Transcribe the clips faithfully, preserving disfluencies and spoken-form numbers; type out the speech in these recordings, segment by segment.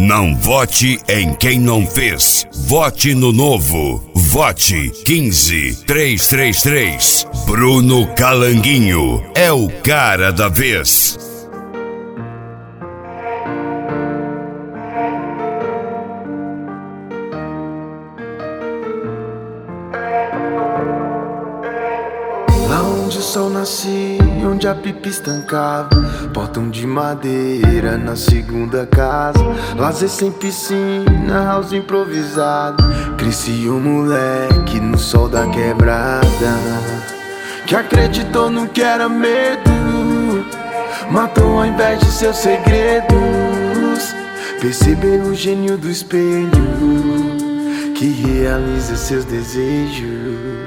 Não vote em quem não fez. Vote no novo. Vote quinze três três três. Bruno Calanguinho é o cara da vez. Lá onde o sol nascia, onde a pipa estancava, portão de madeira na segunda casa, lazer sem piscina, house improvisado. Cresci um moleque no sol da quebrada, que acreditou no que era medo, matou ao invés de seus segredos. Percebeu o gênio do espelho, que realiza seus desejos.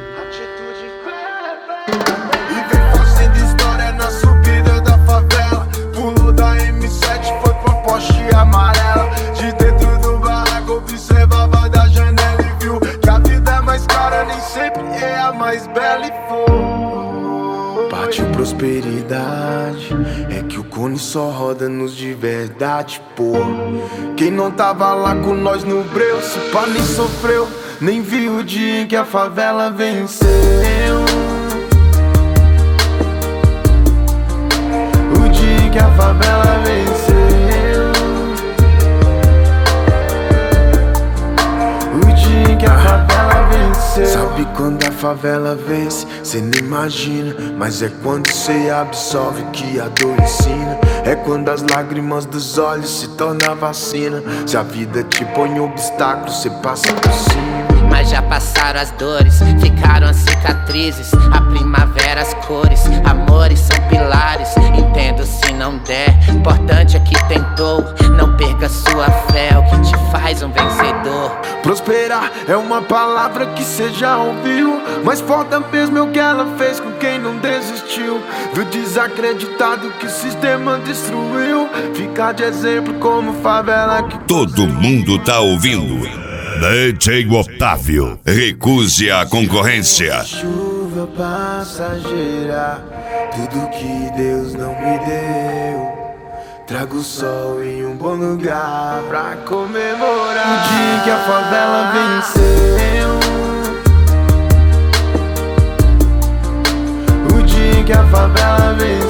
Amarela, de dentro do barraco observava da janela e viu que a vida é mais cara, nem sempre é a mais bela e foi. Partiu prosperidade, é que o cone só roda nos de verdade, pô. Quem não tava lá com nós no breu, se pá nem sofreu, nem viu o dia em que a favela venceu. O dia em que a favela venceu. Que a favela venceu. Sabe quando a favela vence? Cê nem imagina, mas é quando cê absolve que a dor ensina. É quando as lágrimas dos olhos se tornam vacina. Se a vida te põe obstáculo, cê passa por cima. Mas já passaram as dores, ficaram as cicatrizes, a primavera, as cores, amores são pilares. Entendo se não der, importante é que tentou. Não perca sua fé, é o que te faz um vencedor. Prosperar é uma palavra que cê já ouviu, mas foda mesmo é o que ela fez com quem não desistiu. Do desacreditado que o sistema destruiu, ficar de exemplo como favela que... Todo mundo tá ouvindo. D J Otávio, recuse a concorrência. Chuva passageira, tudo que Deus não me deu. Trago o sol em um bom lugar pra comemorar o dia que a favela venceu. O dia que a favela venceu.